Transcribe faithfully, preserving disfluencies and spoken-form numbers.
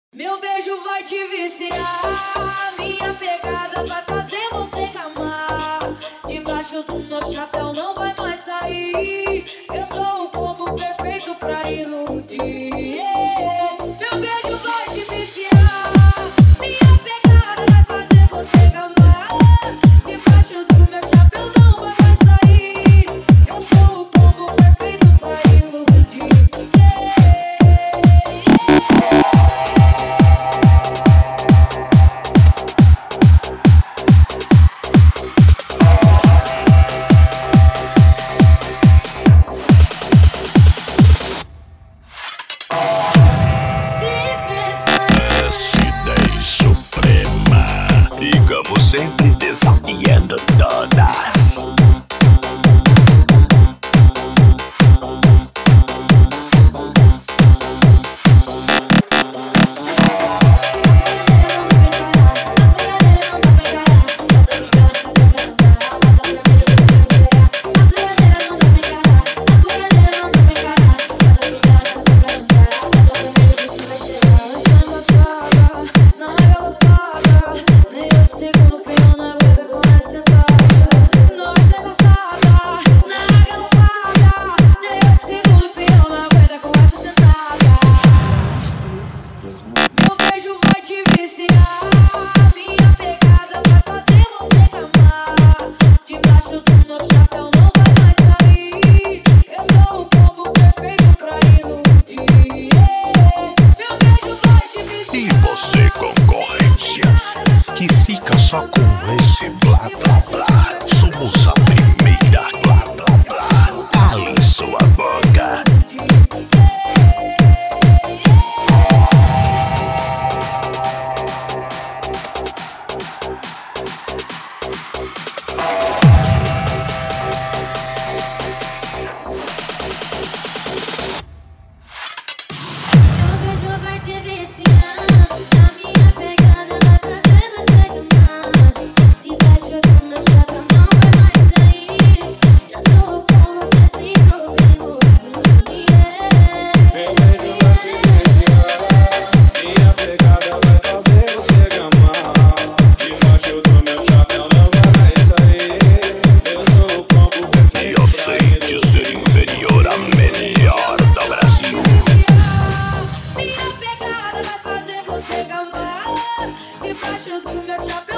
Meu beijo vai te viciar, minha pegada vai fazer você camar. Debaixo do meu chapéu não vai mais sair. Eu sou o combo perfeito pra iludir. Meu beijo vai te viciar, minha pegada vai fazer você camar. Debaixo do meu chapéu não vai mais sair. Eu sou o combo perfeito pra iludir. Ficamos sempre desafiando todas. Meu beijo vai te viciar, minha pegada vai fazer você camar. Debaixo do meu chapéu não vai mais sair. Eu sou o combo perfeito pra iludir. Meu beijo vai te viciar. E você, concorrência, que fica só com esse blá blá blá. Somos a primeira blá blá blá. Cale sua boca. Meu beijo vai te viciar, a minha pegada vai fazer você camar. Debaixo do meu chapéu não vai mais sair. Eu sou o combo perfeito pra iludir. Meu beijo vai te viciar, minha pegada vai fazer você gamar. Debaixo do meu chapéu não vai mais sair. Eu sou o combo perfeito. E aceite ser inferior à melhor do Brasil. Minha pegada vai fazer você gamar. Debaixo do meu chapéu